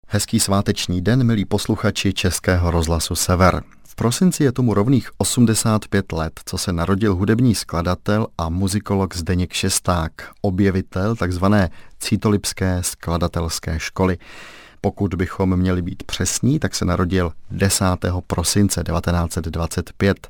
Hezký sváteční den, milí posluchači Českého rozhlasu Sever. V prosinci je tomu rovných 85 let, co se narodil hudební skladatel a muzikolog Zdeněk Šesták, objevitel takzvané Cítolipské skladatelské školy. Pokud bychom měli být přesní, tak se narodil 10. prosince 1925.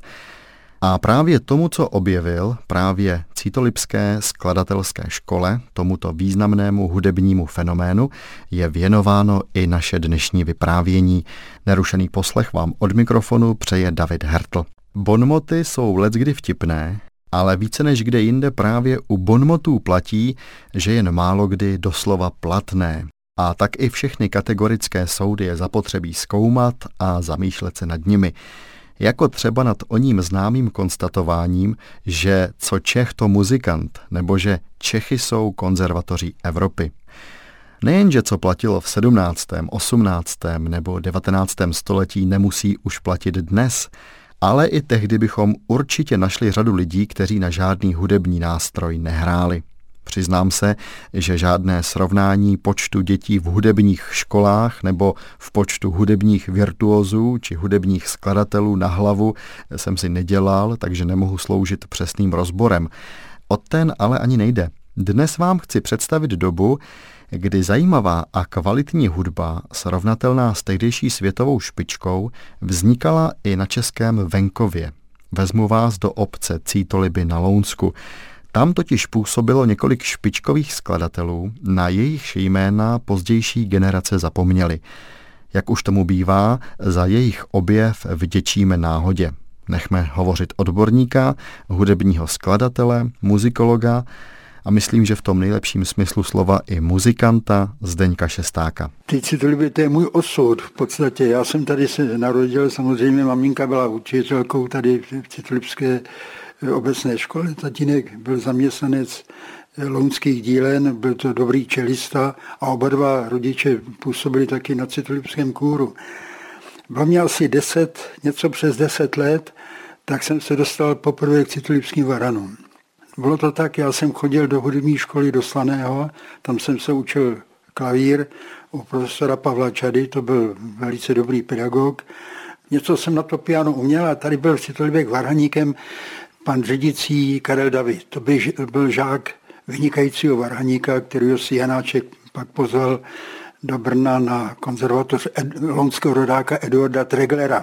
A právě tomu, co objevil, právě Cítolipské skladatelské škole, tomuto významnému hudebnímu fenoménu, je věnováno i naše dnešní vyprávění. Nerušený poslech vám od mikrofonu přeje David Hertl. Bonmoty jsou leckdy vtipné, ale více než kde jinde právě u bonmotů platí, že jen málo kdy doslova platné. A tak i všechny kategorické soudy je zapotřebí zkoumat a zamýšlet se nad nimi. Jako třeba nad oním známým konstatováním, že co Čech, to muzikant, nebo že Čechy jsou konzervatoří Evropy. Nejenže co platilo v 17., 18. nebo 19. století nemusí už platit dnes, ale i tehdy bychom určitě našli řadu lidí, kteří na žádný hudební nástroj nehráli. Přiznám se, že žádné srovnání počtu dětí v hudebních školách nebo v počtu hudebních virtuózů či hudebních skladatelů na hlavu jsem si nedělal, takže nemohu sloužit přesným rozborem. O ten ale ani nejde. Dnes vám chci představit dobu, kdy zajímavá a kvalitní hudba, srovnatelná s tehdejší světovou špičkou, vznikala i na českém venkově. Vezmu vás do obce Cítoliby na Lounsku. Tam totiž působilo několik špičkových skladatelů, na jejichž jména pozdější generace zapomněly. Jak už tomu bývá, za jejich objev vděčíme náhodě. Nechme hovořit odborníka, hudebního skladatele, muzikologa a myslím, že v tom nejlepším smyslu slova i muzikanta Zdeňka Šestáka. Ty Cítoliby, to je můj osud v podstatě. Já jsem tady se narodil, samozřejmě maminka byla učitelkou tady v Cítolipské obecné školy. Tatínek byl zaměstnanec Lounských dílen, byl to dobrý čelista a oba dva rodiče působili taky na Cítolipském kůru. Bylo mě asi něco přes 10 let, tak jsem se dostal poprvé k Cítolipským varanům. Bylo to tak, já jsem chodil do hudební školy do Slaného, tam jsem se učil klavír u profesora Pavla Čady, to byl velice dobrý pedagog. Něco jsem na to piano uměl a tady byl v Cítolibech varhaníkem pan řídící Karel David. To byl žák vynikajícího varhaníka, kterýho si Janáček pak pozval do Brna na konzervatoř lounského rodáka Eduarda Treglera.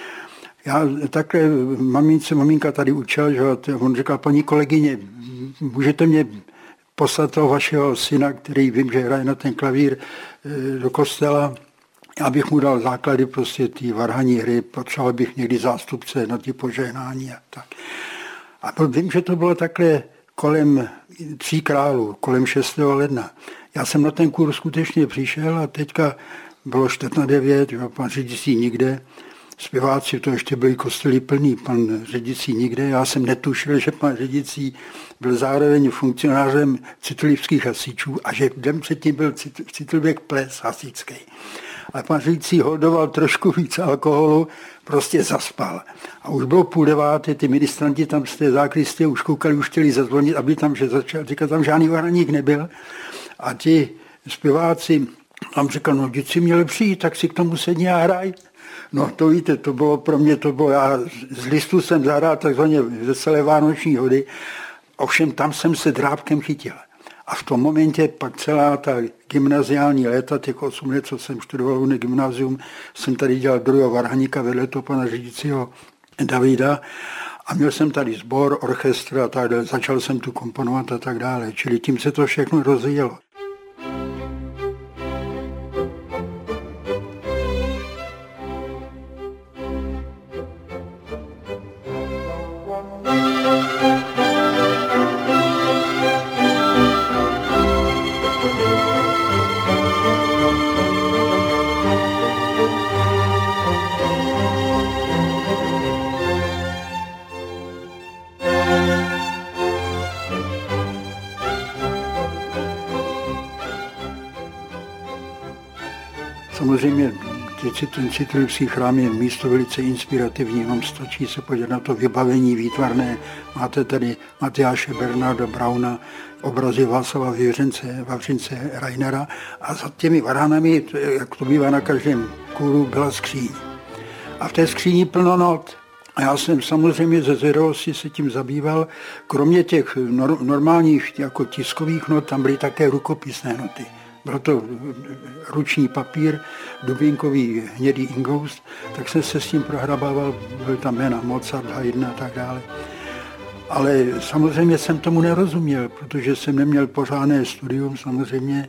Já takhle maminka tady učil, že on říkal, paní kolegyně, můžete mě poslat toho vašeho syna, který vím, že hraje na ten klavír, do kostela, já bych mu dal základy prostě ty varhaní hry, potřeboval bych někdy zástupce na ty požehnání a tak. A vím, že to bylo takhle kolem 3 králů, kolem 6. ledna. Já jsem na ten kurz skutečně přišel a teďka bylo 4:09, pan řídící nikde, zpěváci, to ještě byli kostely plný, pan řídící nikde. Já jsem netušil, že pan řídící byl zároveň funkcionářem cítolipských hasičů a že den předtím byl v Cítolibech ples hasičský. Ale pan řídící holdoval trošku víc alkoholu, prostě zaspal. A už bylo 8:30, ty ministranti tam z té zákristie už koukali, už chtěli zazvonit, aby tam, že začal, říkal, tam žádný varhaník nebyl. A ti zpěváci tam říkali, no vždyť si měli přijít, tak si k tomu sedni a hraj. No to víte, to bylo pro mě, já z listu jsem zahrál takzvaně veselé vánoční hody, ovšem tam jsem se drábkem chytil. A v tom momentě pak celá ta gymnaziální léta, těch 8 let, co jsem studoval na gymnázium, jsem tady dělal druhého varhaníka vedle toho pana řídícího Davida a měl jsem tady sbor, orchestr a tak dále, začal jsem tu komponovat a tak dále, čili tím se to všechno rozvíjelo. Samozřejmě ten Citylipský chrám je místo velice inspirativní, jenom stačí se podívat na to vybavení výtvarné. Máte tady Matyáše Bernarda Brauna, obrazy Václava Vavřince Reinera a za těmi varhanami, jak to bývá na každém kůru, byla skříň. A v té skříni plno not. A já jsem samozřejmě ze zvědavosti se tím zabýval. Kromě těch normálních jako tiskových not, tam byly také rukopisné noty. Byl to ruční papír, dubínkový hnědý ingoust, tak jsem se s tím prohrabával, byl tam jména Mozart, Haydn a tak dále. Ale samozřejmě jsem tomu nerozuměl, protože jsem neměl pořádné studium, samozřejmě.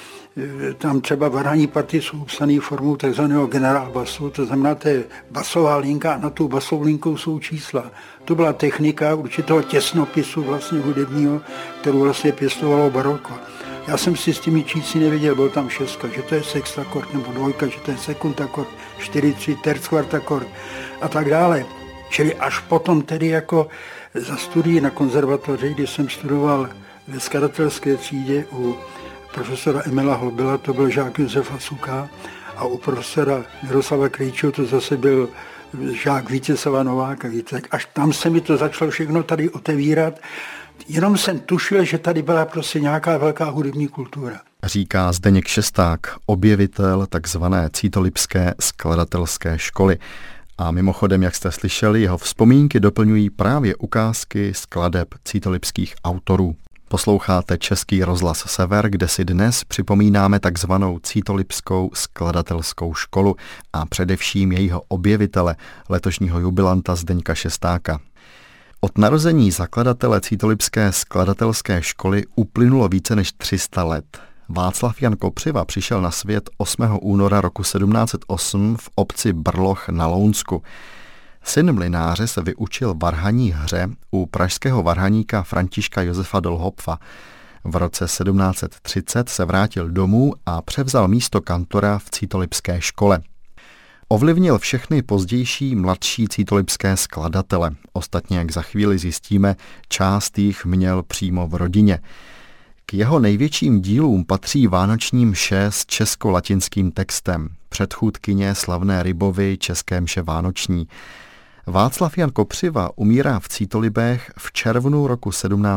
Tam třeba varhaní party jsou psané formou takzvaného generál basu, to znamená, to je basová linka a na tu basovou linkou jsou čísla. To byla technika určitého těsnopisu vlastně hudebního, kterou vlastně pěstovalo baroko. Já jsem si s těmi čísly nevěděl, byl tam šestka, že to je sextakord, nebo dvojka, že to je sekundakord, 4/3, terckvartakord a tak dále. Čili až potom tedy jako za studii na konzervatoři, kdy jsem studoval ve skladatelské třídě u profesora Emila Hlobila, to byl žák Josefa Suka, a u profesora Miroslava Krejčího to zase byl žák Vítězslava Nováka. Víte, až tam se mi to začalo všechno tady otevírat. Jenom jsem tušil, že tady byla prostě nějaká velká hudební kultura. Říká Zdeněk Šesták, objevitel takzvané Cítolipské skladatelské školy. A mimochodem, jak jste slyšeli, jeho vzpomínky doplňují právě ukázky skladeb cítolipských autorů. Posloucháte Český rozhlas Sever, kde si dnes připomínáme takzvanou Cítolipskou skladatelskou školu a především jejího objevitele, letošního jubilanta Zdeňka Šestáka. Od narození zakladatele Cítolipské skladatelské školy uplynulo více než 300 let. Václav Jan Kopřiva přišel na svět 8. února roku 1708 v obci Brloch na Lounsku. Syn mlynáře se vyučil varhaní hře u pražského varhaníka Františka Josefa Dolhopfa. V roce 1730 se vrátil domů a převzal místo kantora v Cítolipské škole. Ovlivnil všechny pozdější mladší cítolipské skladatele. Ostatně, jak za chvíli zjistíme, část jich měl přímo v rodině. K jeho největším dílům patří vánoční mše s česko-latinským textem, předchůdkyně slavné Rybovy české mše vánoční. Václav Jan Kopřiva umírá v Cítolibech v červnu roku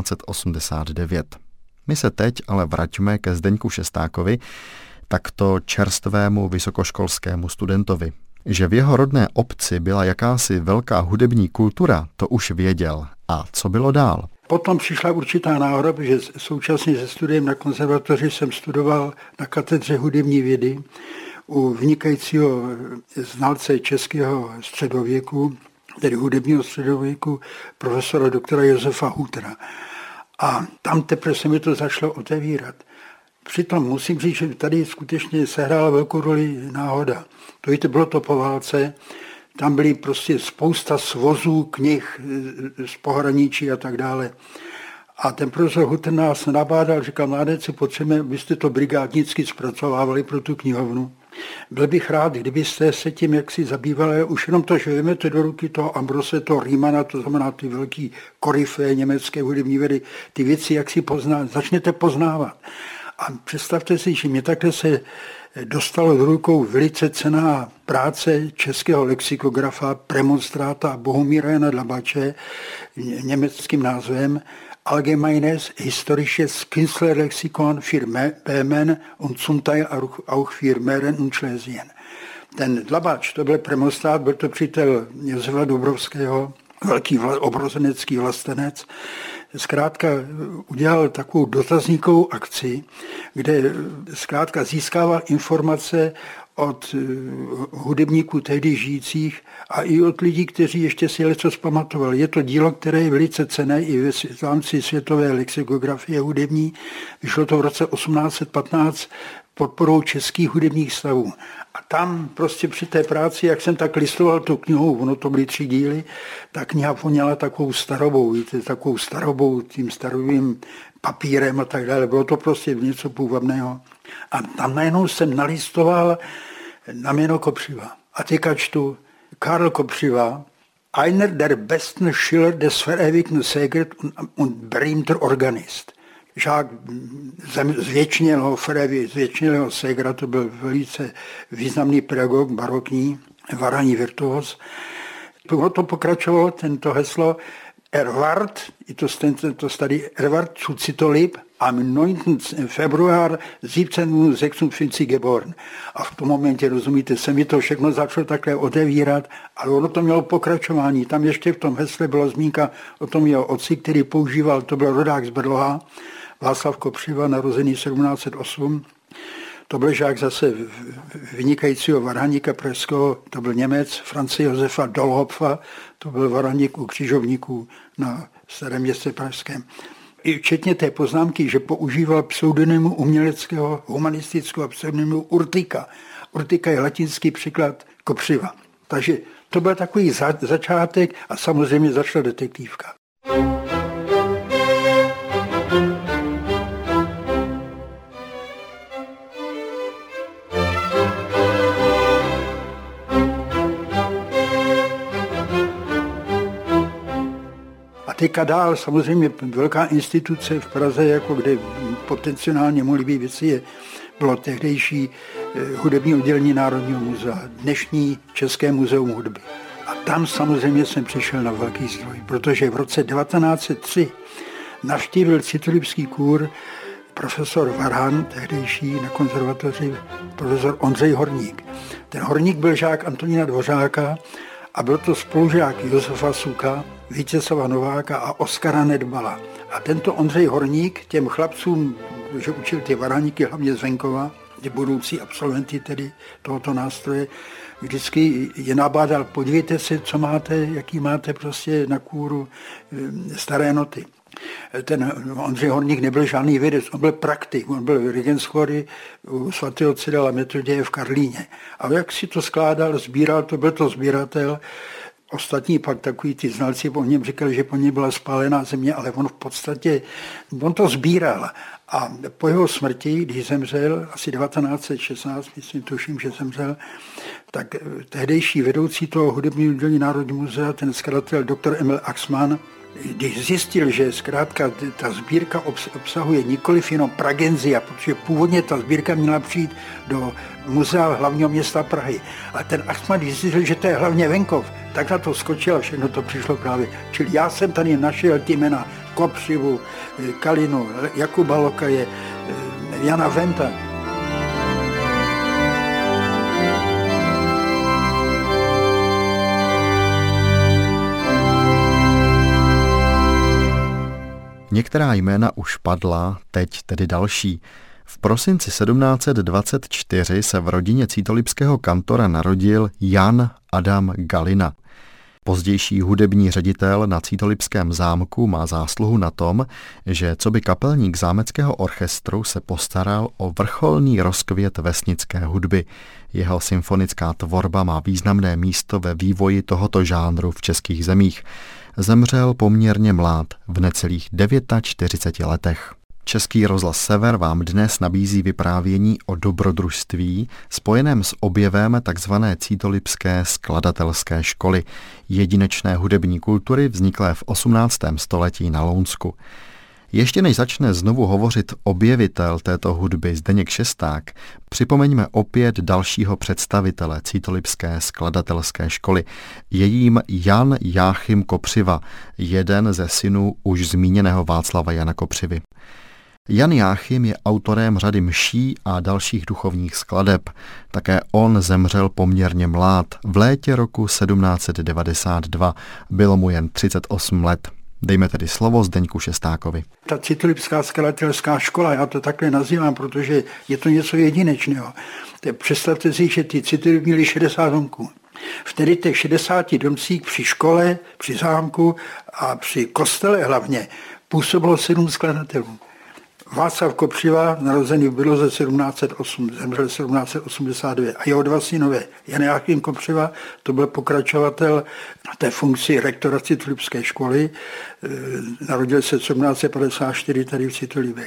1789. My se teď ale vraťme ke Zdeňku Šestákovi, takto čerstvému vysokoškolskému studentovi. Že v jeho rodné obci byla jakási velká hudební kultura, to už věděl. A co bylo dál? Potom přišla určitá náhoda, protože současně se studiem na konzervatoři jsem studoval na katedře hudební vědy u vynikajícího znalce českého středověku, tedy hudebního středověku, profesora doktora Josefa Hutera. A tam teprve se mi to začalo otevírat. Přitom musím říct, že tady skutečně sehrála velkou roli náhoda. To bylo to po válce, tam byly prostě spousta svozů, knih z pohraničí a tak dále. A ten profesor Hutter nás nabádal, říkal, mládeci, potřebujeme, abyste to brigádnicky zpracovávali pro tu knihovnu. Byl bych rád, kdybyste se tím jaksi zabývali, už jenom to, že vezmete do ruky toho Ambrose, toho Riemanna, to znamená ty velký koryfé německé hudební vědy, ty věci, jak si začnete poznávat. A představte si, že mě takhle se dostalo do rukou velice cenná práce českého lexikografa, premonstráta Bohumíra Jana Dlabače, německým názvem Allgemeines historisches Künstlerlexikon für Böhmen und zum Teil auch für Mähren und Schlesien. Ten Dlabač, to byl premonstrát, byl to přítel Josefa Dubrovského, velký obrozenecký vlastenec. Zkrátka udělal takovou dotazníkovou akci, kde zkrátka získával informace od hudebníků tehdy žijících a i od lidí, kteří ještě si něco zpamatovali. Je to dílo, které je velice cenné i v rámci světové lexikografie hudební. Vyšlo to v roce 1815 podporou českých hudebních stavů. A tam prostě při té práci, jak jsem tak listoval tu knihu, ono to byly 3 díly, ta kniha voněla takovou starobou, víte, takovou starobou, tím starovým papírem a tak dále. Bylo to prostě něco půvabného. A tam najednou jsem nalistoval na jméno Kopřiva. A teďka čtu Karl Kopřiva, einer der besten Schiller des verewigten Sägert und berühmter Organist. žák zvětšnělého Frevy, zvětšnělého Segra, to byl velice významný pedagog barokní, varhaní virtuos. To pokračovalo, tento heslo, Erwart, to starý Erwart zu Zitolib, am 9. Februar 1756 geboren. A v tom momentě, rozumíte, se mi to všechno začalo takhle otevírat, ale ono to mělo pokračování. Tam ještě v tom hesle byla zmínka o tom jeho otci, který používal, to byl rodák z Berloha, Václav Kopřiva, narozený 1708. To byl žák zase vynikajícího varhaníka pražského, to byl Němec, Franze Josefa Dolhopfa, to byl varhaník u křižovníků na Starém městě pražském. I včetně té poznámky, že používal pseudonymu uměleckého, humanistického pseudonymu Urtika. Urtika je latinský překlad Kopřiva. Takže to byl takový začátek a samozřejmě začala detektivka. Teďka dál samozřejmě velká instituce v Praze, jako kde potenciálně mohly být věci, bylo tehdejší hudební oddělení Národního muzea, dnešní České muzeum hudby. A tam samozřejmě jsem přišel na velký zdroj, protože v roce 1903 navštívil Citolipský kůr profesor Varhan, tehdejší na konzervatoři, profesor Ondřej Horník. Ten Horník byl žák Antonína Dvořáka a byl to spolužák Josefa Suka, Vítězslava Nováka a Oskara Nedbala. A tento Ondřej Horník těm chlapcům, že učil ty varhaníky hlavně z venkova, ty budoucí absolventy tedy tohoto nástroje, vždycky je nabádal, podívejte se, co máte, jaký máte prostě na kůru staré noty. Ten Ondřej Horník nebyl žádný vědec, on byl praktik, on byl regenschory u svatého Cyrila Metoděje v Karlíně. A jak si to skládal, sbíral, to byl to sběratel. Ostatní pak takový ty znalci o něm říkali, že po něm byla spálená země, ale on v podstatě, on to sbíral. A po jeho smrti, když zemřel, asi 1916, myslím, tuším, že zemřel, tak tehdejší vedoucí toho hudebního oddělení Národního muzea, ten skladatel doktor Emil Axmann, když zjistil, že zkrátka ta sbírka obsahuje nikoliv jenom Pragenzia, protože původně ta sbírka měla přijít do muzea hlavního města Prahy. A ten Axmann, když zjistil, že to je hlavně venkov, tak na to skočil a všechno to přišlo právě. Čili já jsem tady našel ty jména Kopřivu, Kalinu, Jakuba Lokaje, Jana Venta. Některá jména už padla, teď tedy další. V prosinci 1724 se v rodině cítolipského kantora narodil Jan Adam Galina. Pozdější hudební ředitel na Cítolipském zámku má zásluhu na tom, že coby kapelník zámeckého orchestru se postaral o vrcholný rozkvět vesnické hudby. Jeho symfonická tvorba má významné místo ve vývoji tohoto žánru v českých zemích. Zemřel poměrně mlád, v necelých 49 letech. Český rozhlas Sever vám dnes nabízí vyprávění o dobrodružství spojeném s objevem tzv. Cítolipské skladatelské školy, jedinečné hudební kultury vzniklé v 18. století na Lounsku. Ještě než začne znovu hovořit objevitel této hudby Zdeněk Šesták, připomeňme opět dalšího představitele Cítolipské skladatelské školy. Je jím Jan Jáchym Kopřiva, jeden ze synů už zmíněného Václava Jana Kopřivy. Jan Jáchym je autorem řady mší a dalších duchovních skladeb. Také on zemřel poměrně mlád, v létě roku 1792. Bylo mu jen 38 let. Dejme tedy slovo Zdeňku Šestákovi. Ta Cítolipská skladatelská škola, já to takhle nazývám, protože je to něco jedinečného. Představte si, že ty Cítolipy měli 60 domků. Vtedy těch 60 domcích při škole, při zámku a při kostele hlavně působilo 7 skladatelů. Václav Kopřiva, narozený v Bydloze 1708, zemřel 1782 a jeho dva synové, Jan Jáchym Kopřiva, to byl pokračovatel té funkci rektora Cítolipské školy, narodil se 1754 tady v Cítolibech.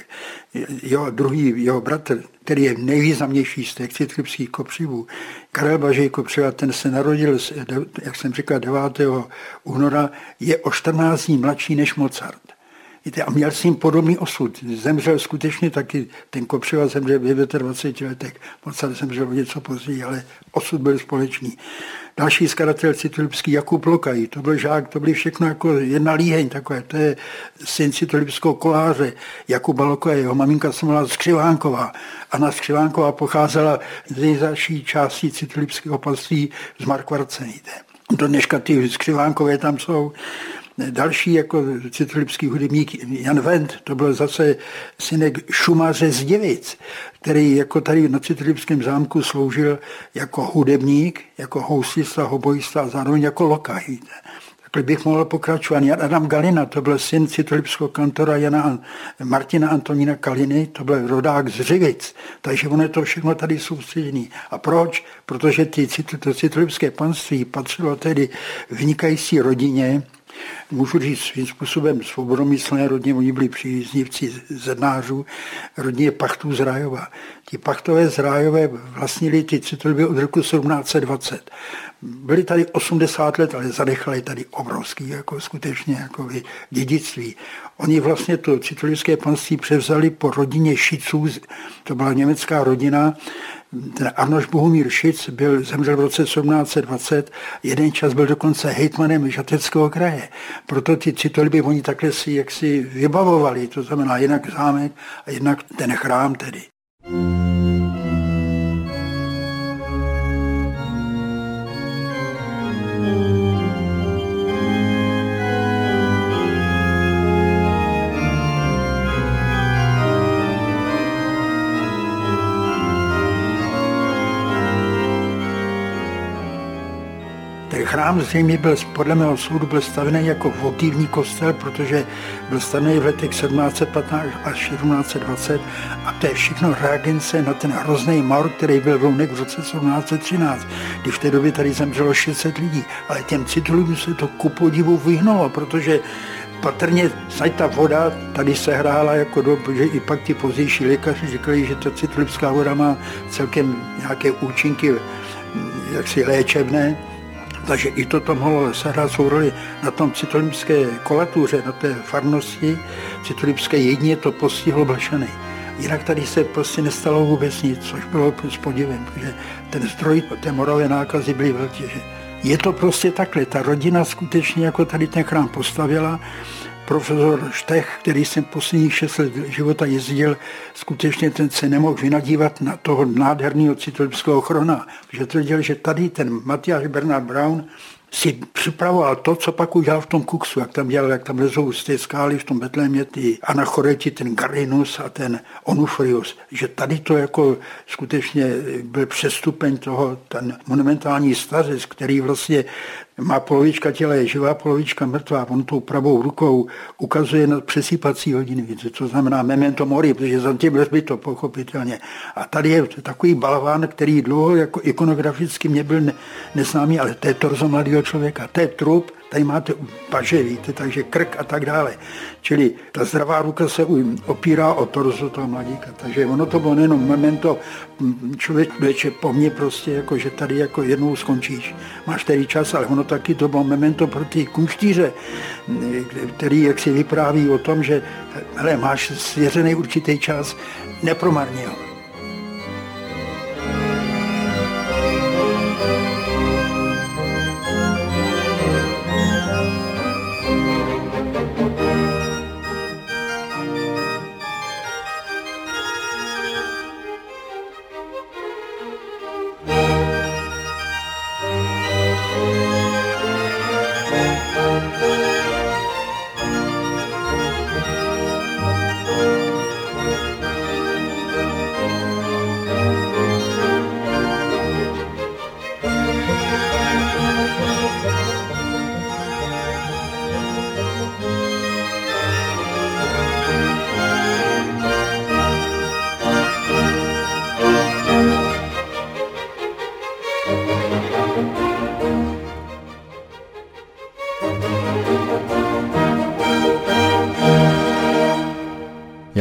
Jeho bratr, který je nejvýznamnější z těch cítolipských Kopřivů, Karel Blažej Kopřiva, ten se narodil, jak jsem říkal, 9. února, je o 14 dní mladší než Mozart. Víte, a měl s ním podobný osud. Zemřel skutečně taky, ten Kopřiva zemřel v 29 letech, Mozart zemřel o něco později, ale osud byl společný. Další skladatel citolipský Jakub Lokaj, to byl žák, to byly všechno jako jedna líheň takové, to je syn citolipského koláře Jakuba Lokaje, jeho maminka se jmenovala Skřivánková. Anna Skřivánková pocházela z nejzasší části citolipského panství z Markvarce. Do dneška ty Skřivánkové tam jsou. Další jako citolipský hudebník Jan Wendt, to byl zase synek Šumaře z Děvic, který jako tady na Citolipském zámku sloužil jako hudebník, jako housista, hobojista a zároveň jako lokaj. Takhle bych mohl pokračovat. Jan Adam Galina, to byl syn citolipského kantora Martina Antonína Kaliny, to byl rodák z Řivic, takže ono je to všechno tady soustředěné. A proč? Protože to citolipské panství patřilo tedy vynikající rodině, můžu říct svým způsobem svobodomyslné rodině, oni byli příznivci zednářů, rodině Pachtů z Rájova. Ti Pachtové z Rájové vlastnili ty citolipy od roku 1720. Byli tady 80 let, ale zanechali tady obrovský, jako skutečně jako dědictví. Oni vlastně to citolipské panství převzali po rodině Šiců, to byla německá rodina. Ten Arnoš Bohumír Šic zemřel v roce 1720, jeden čas byl dokonce hejtmanem Žateckého kraje. Proto ty citolipy oni takhle si jaksi vybavovali, to znamená jinak zámek a jinak ten chrám tedy. Chrám zřejmě byl, podle mého soudu, byl stavěný jako votivní kostel, protože byl stavěný v letech 1715 až 1720 a to je všechno reagence na ten hrozný mor, který byl v Lounech v roce 1713, když v té době tady zemřelo 600 lidí. Ale těm citolipům se to ku podivu vyhnulo, protože patrně ta voda tady se hrála jako že i pak ty pozdější lékaři říkali, že ta citolipská voda má celkem nějaké účinky jaksi léčebné. Takže i toto mohlo sehrát svou roli na tom citolipské kolatuře, na té farnosti citolipské jedině to postihlo Blšany. Jinak tady se prostě nestalo vůbec nic, což bylo s podivem, protože ten zdroj té morové nákazy byly velký. Je to prostě takhle, ta rodina skutečně jako tady ten chrám postavila. Profesor Štech, který jsem posledních 6 let života jezdil, skutečně ten se nemohl vynadívat na toho nádherného citolipského chrona, protože tvrdil, že tady ten Matyáš Bernard Braun si připravoval to, co pak udělal v tom Kuksu, jak tam lezou z té skály v tom Betlémě ty anachoreti, ten Garinus a ten Onufrius, že tady to jako skutečně byl přestupeň toho, ten monumentální stařec, který vlastně má polovička těla je živá, polovička mrtvá, on tou pravou rukou ukazuje na přesýpací hodiny, víte, co znamená memento mori, protože za tím byl to pochopitelně. A tady je takový balván, který dlouho jako ikonograficky mě byl neznámý, ale to je torzo mladého člověka, to je trup, tady máte paže, víte, takže krk a tak dále. Čili ta zdravá ruka se opírá o torzo toho mladíka, takže ono to bylo nejenom memento, člověk vleče po mně prostě, jako, že tady jako jednou skončíš, máš tady čas, ale ono taky to bylo memento pro ty kunštíře, který jak si vypráví o tom, že hele, máš svěřený určitý čas, nepromarně ho.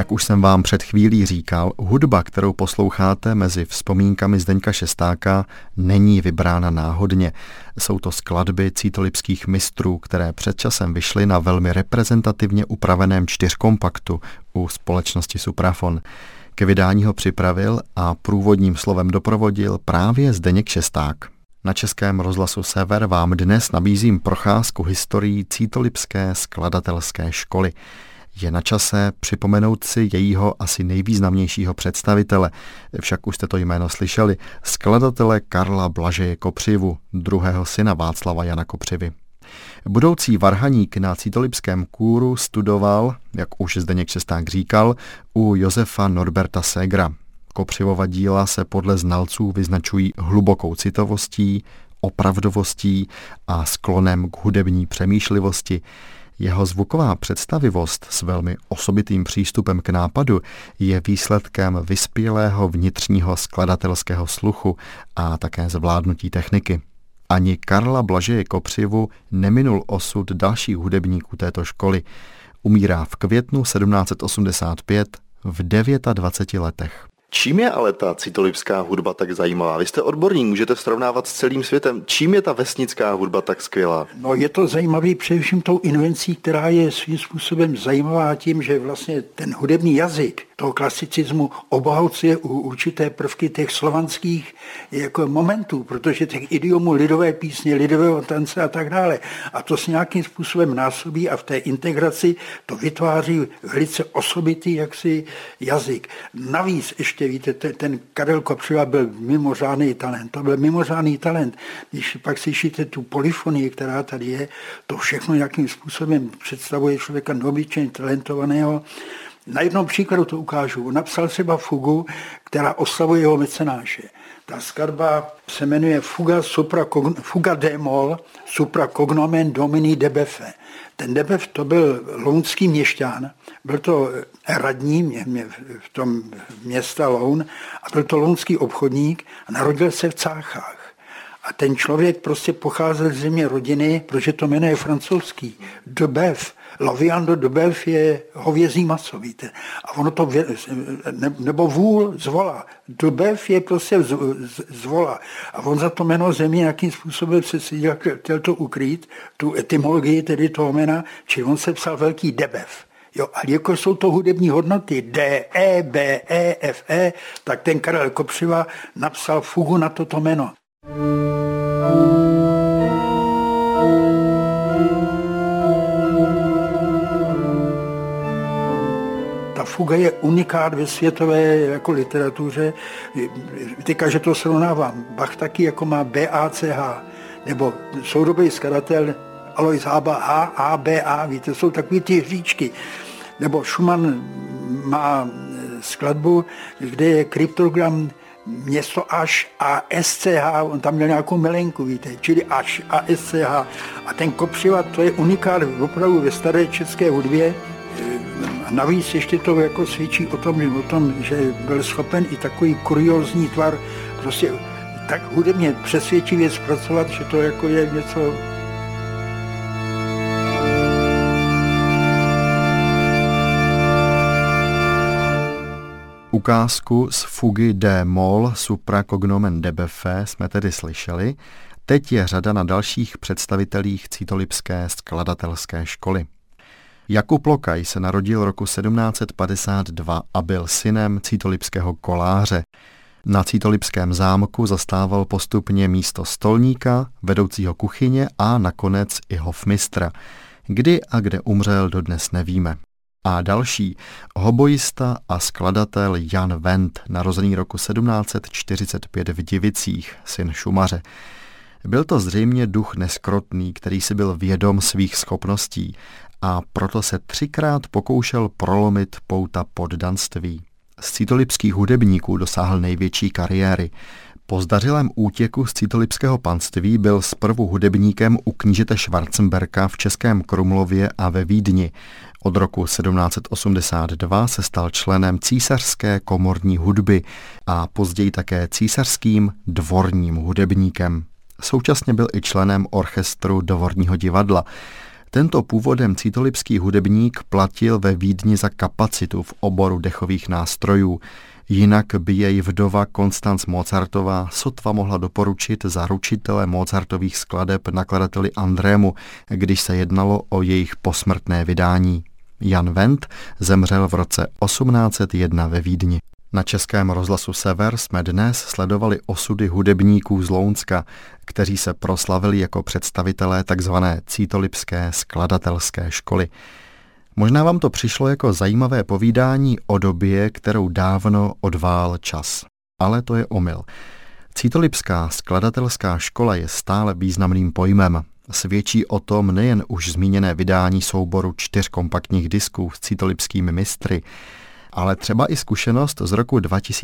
Jak už jsem vám před chvílí říkal, hudba, kterou posloucháte mezi vzpomínkami Zdeňka Šestáka, není vybrána náhodně. Jsou to skladby cítolipských mistrů, které před časem vyšly na velmi reprezentativně upraveném 4kompaktu u společnosti Suprafon. Ke vydání ho připravil a průvodním slovem doprovodil právě Zdeněk Šesták. Na Českém rozhlasu Sever vám dnes nabízím procházku historií cítolipské skladatelské školy. Je na čase připomenout si jejího asi nejvýznamnějšího představitele, však už jste to jméno slyšeli, skladatele Karla Blažeje Kopřivu, druhého syna Václava Jana Kopřivy. Budoucí varhaník na cítolipském kůru studoval, jak už Zdeněk Šesták říkal, u Josefa Norberta Segera. Kopřivova díla se podle znalců vyznačují hlubokou citovostí, opravdovostí a sklonem k hudební přemýšlivosti. Jeho zvuková představivost s velmi osobitým přístupem k nápadu je výsledkem vyspělého vnitřního skladatelského sluchu a také zvládnutí techniky. Ani Karla Blažeje Kopřivu neminul osud dalších hudebníků této školy. Umírá v květnu 1785 v 29 letech. Čím je ale ta cítolipská hudba tak zajímavá? Vy jste odborník, můžete srovnávat s celým světem. Čím je ta vesnická hudba tak skvělá? No, je to zajímavý především tou invencí, která je svým způsobem zajímavá tím, že vlastně ten hudební jazyk toho klasicismu obohacuje určité prvky těch slovanských jako momentů, protože těch idiomů lidové písně, lidového tance a tak dále. A to s nějakým způsobem násobí a v té integraci to vytváří velice osobitý jaksi jazyk. Navíc ještě víte, ten Karel Kopřiva byl mimořádný talent. To byl mimořádný talent. Když pak slyšíte tu polyfonii, která tady je, to všechno nějakým způsobem představuje člověka neobyčejně talentovaného. Na jednom příkladu to ukážu. On napsal třeba fugu, která oslavuje jeho mecenáše. Ta skladba se jmenuje Fuga D-moll supra cognomen Domini de Befe. Ten de Bef to byl lounský měšťan, byl to radní v tom města Loun a byl to lounský obchodník a narodil se v Cáchách. A ten člověk prostě pocházel z země rodiny, protože to jméno je francouzský. De Bef. La viande de bœuf je hovězí maso, víte. A ono to, nebo vůl z vola. De bœuf je prostě z vola. A on za to jméno země nějakým způsobem se chtěl to ukrýt, tu etymologii tedy toho jména, či on se psal velký debev. Jo, a jako jsou to hudební hodnoty D, E, B, E, F, E, tak ten Karel Kopřiva napsal fugu na toto jméno. Fuga je unikát ve světové jako literatuře. Teďka, že to srovnávám. Bach taky jako má B-A-C-H. Nebo soudobý skladatel Alois Hába H-A-B-A. Víte, jsou takový ty hříčky. Nebo Schumann má skladbu, kde je kryptogram město až a SCH, on tam měl nějakou milenku, víte, čili až a SCH. A ten Kopřiva, to je unikát opravdu ve staré české hudbě. A navíc ještě to jako svědčí o tom, že byl schopen i takový kuriózní tvar prostě tak hudebně přesvědčivě zpracovat, že to jako je něco. Ukázku z fugy D-moll supra cognomen de Befe jsme tedy slyšeli. Teď je řada na dalších představitelích cítolipské skladatelské školy. Jakub Lokaj se narodil roku 1752 a byl synem cítolipského koláře. Na cítolipském zámku zastával postupně místo stolníka, vedoucího kuchyně a nakonec i hofmistra. Kdy a kde umřel, dodnes nevíme. A další, hoboista a skladatel Jan Wendt, narozený roku 1745 v Divicích, syn šumaře. Byl to zřejmě duch neskrotný, který si byl vědom svých schopností a proto se 3krát pokoušel prolomit pouta poddanství. Z cítolipských hudebníků dosáhl největší kariéry. Po zdařilém útěku z cítolipského panství byl zprvu hudebníkem u knížete Schwarzenberka v Českém Krumlově a ve Vídni. Od roku 1782 se stal členem císařské komorní hudby a později také císařským dvorním hudebníkem. Současně byl i členem orchestru dvorního divadla. Tento původem cítolipský hudebník platil ve Vídni za kapacitu v oboru dechových nástrojů. Jinak by jej vdova Konstanc Mozartová sotva mohla doporučit za ručitele Mozartových skladeb nakladateli Andrému, když se jednalo o jejich posmrtné vydání. Jan Wendt zemřel v roce 1801 ve Vídni. Na Českém rozhlasu Sever jsme dnes sledovali osudy hudebníků z Lounska, kteří se proslavili jako představitelé tzv. Cítolipské skladatelské školy. Možná vám to přišlo jako zajímavé povídání o době, kterou dávno odvál čas. Ale to je omyl. Cítolipská skladatelská škola je stále významným pojmem. Svědčí o tom nejen už zmíněné vydání souboru 4 kompaktních disků s cítolipskými mistry, ale třeba i zkušenost z roku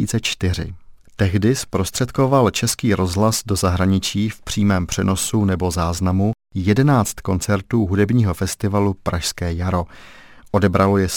2004. Tehdy zprostředkoval Český rozhlas do zahraničí v přímém přenosu nebo záznamu 11 koncertů hudebního festivalu Pražské jaro. Odebralo je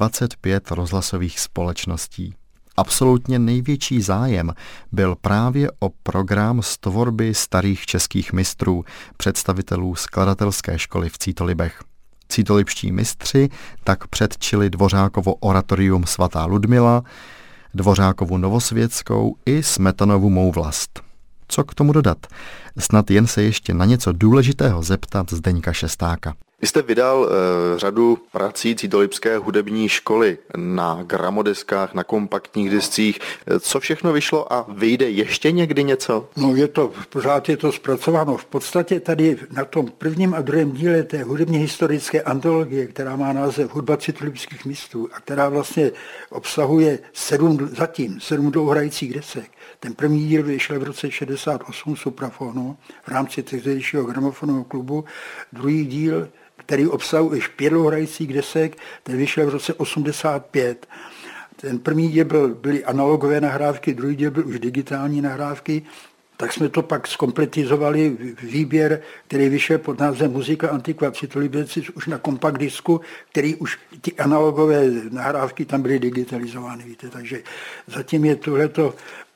125 rozhlasových společností. Absolutně největší zájem byl právě o program z tvorby starých českých mistrů, představitelů skladatelské školy v Cítolibech. Cítolipští mistři tak předčili Dvořákovo oratorium Svatá Ludmila, Dvořákovu Novosvětskou i Smetanovu Mou vlast. Co k tomu dodat? Snad jen se ještě na něco důležitého zeptat Zdeňka Šestáka. Vy jste vydal řadu prací Cítolipské hudební školy na gramodeskách, na kompaktních discích. Co všechno vyšlo a vyjde ještě někdy něco? No pořád je to zpracováno. V podstatě tady na tom prvním a druhém díle té hudebně historické antologie, která má název Hudba cítolipských mistrů a která vlastně obsahuje 7 dlouhohrajících desek. Ten první díl vyšel v roce 68 suprafonu v rámci tehdejšího gramofonového klubu. Druhý díl, který obsahuje už 5 dlouhohrajících desek, ten vyšel v roce 85. Ten první díl byly analogové nahrávky, druhý díl byl už digitální nahrávky. Tak jsme to pak zkompletizovali výběr, který vyšel pod názvem Muzika Antiqua Cítolibecis už na kompakt disku, který už ty analogové nahrávky tam byly digitalizovány. Víte. Takže zatím je tohleto,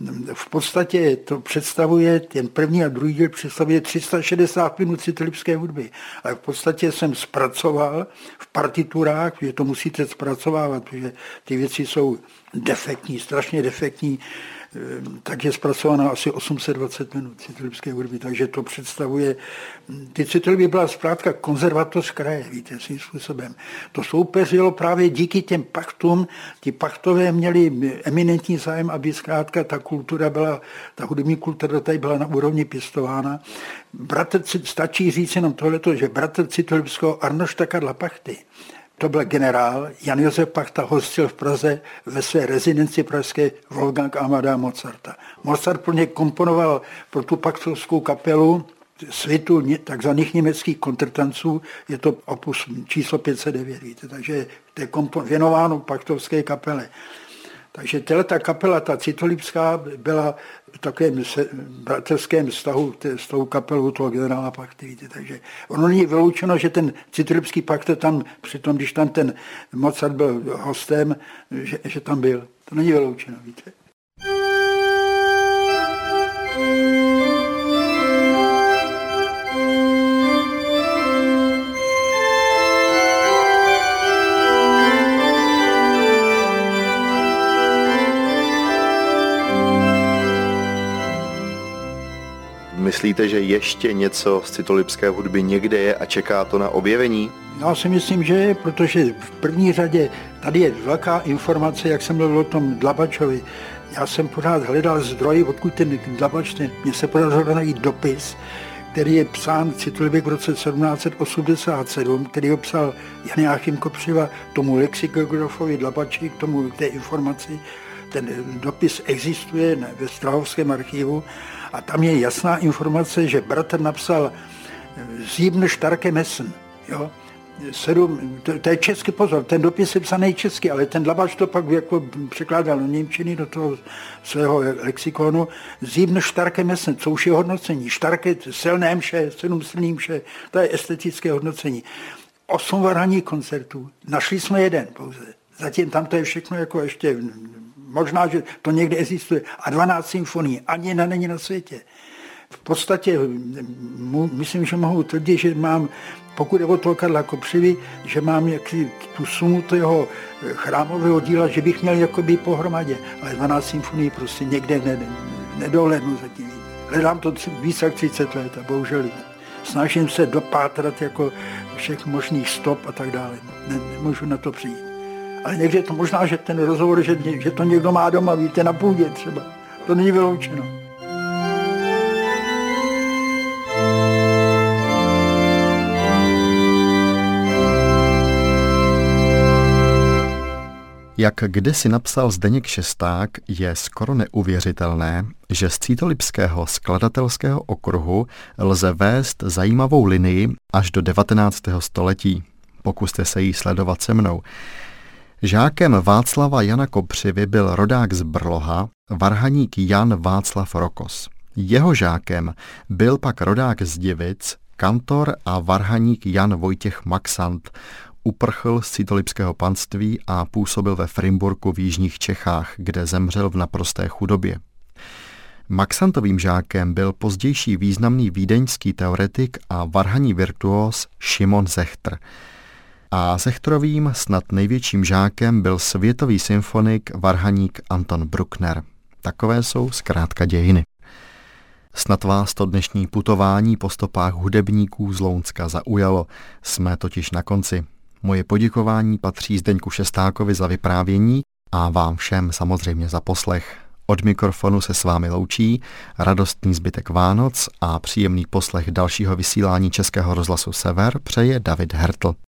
v podstatě to představuje, ten první a druhý díl představuje 360 minut cítolipské hudby. Ale v podstatě jsem zpracoval v partiturách, že to musíte zpracovávat, protože ty věci jsou defektní, strašně defektní, tak je zpracováno asi 820 minut cítolipské hudby, takže to představuje, ty Cítolipy byla zkrátka konzervatoř kraje, víte, svým způsobem. To soupeřilo právě díky těm pachtům, ty pachtové měli eminentní zájem, aby zkrátka ta kultura byla, ta hudební kultura tady byla na úrovni pěstována. Stačí říct jenom tohleto, že bratr cítolipského Arnošta Karla Pachty, to byl generál, Jan Josef Pachta hostil v Praze ve své rezidenci pražské Wolfgang Amadea Mozarta. Mozart pro ně komponoval pro tu pachtovskou kapelu svitu takzvaných německých kontratanců, je to opus číslo 509, víte, takže to je věnováno pachtovské kapele. Takže ta kapela, ta cítolipská, byla v takovém bratrském vztahu s tou kapelou toho generála Pachty. Víte. Takže ono není vyloučeno, že ten cítolipský Pachta tam, přitom když tam ten Mozart byl hostem, že tam byl. To není vyloučeno, víte. Myslíte, že ještě něco z cítolipské hudby někde je a čeká to na objevení? Já si myslím, že je, protože v první řadě tady je velká informace, jak jsem mluvil o tom Dlabačovi. Já jsem pořád hledal zdroj, odkud ten Dlabač, mně se podařilo najít dopis, který je psán Cítolibek v roce 1787, který ho psal Jan Jáchym Kopřiva tomu lexikografovi Dlabači, k té informaci. Ten dopis existuje ve Strahovském archivu a tam je jasná informace, že bratr napsal Sieben starke Messen. Jo? To je český pozor, ten dopis je psaný česky, ale ten Dlabač to pak jako překládal do němčiny, do toho svého lexikonu. Sieben starke Messen, co už je hodnocení. Starke, silné mše, 7 silný mše, to je estetické hodnocení. 8 varhanních koncertů, našli jsme jeden pouze. Zatím tam to je všechno jako ještě, možná, že to někde existuje. A 12 symfonií, ani jedna není na světě. v podstatě myslím, že mohu tvrdit, že mám, pokud je o toho Karla Kopřivy, že mám jaksi tu sumu toho chrámového díla, že bych měl jakoby pohromadě, ale 12 symfonií prostě někde nedohlednu zatím. Hledám to víc jak 30 let a bohužel snažím se dopátrat jako všech možných stop a tak dále. Nemůžu na to přijít. Ale někde je to možná, že ten rozhovor, že to někdo má doma, víte, na půdě třeba. To není vyloučeno. Jak kdysi napsal Zdeněk Šesták, je skoro neuvěřitelné, že z cítolipského skladatelského okruhu lze vést zajímavou linii až do 19. století. Pokuste se jí sledovat se mnou. Žákem Václava Jana Kopřivy byl rodák z Brloha, varhaník Jan Václav Rokos. Jeho žákem byl pak rodák z Divic, kantor a varhaník Jan Vojtěch Maxant. Uprchl z cítolipského panství a působil ve Frimburku v jižních Čechách, kde zemřel v naprosté chudobě. Maxantovým žákem byl pozdější významný vídeňský teoretik a varhaní virtuós Šimon Zechtr. A Zechtrovým snad největším žákem byl světový symfonik, varhaník Anton Bruckner. Takové jsou zkrátka dějiny. Snad vás to dnešní putování po stopách hudebníků z Lounska zaujalo. Jsme totiž na konci. Moje poděkování patří Zdeňku Šestákovi za vyprávění a vám všem samozřejmě za poslech. Od mikrofonu se s vámi loučí radostný zbytek Vánoc a příjemný poslech dalšího vysílání Českého rozhlasu Sever přeje David Hertl.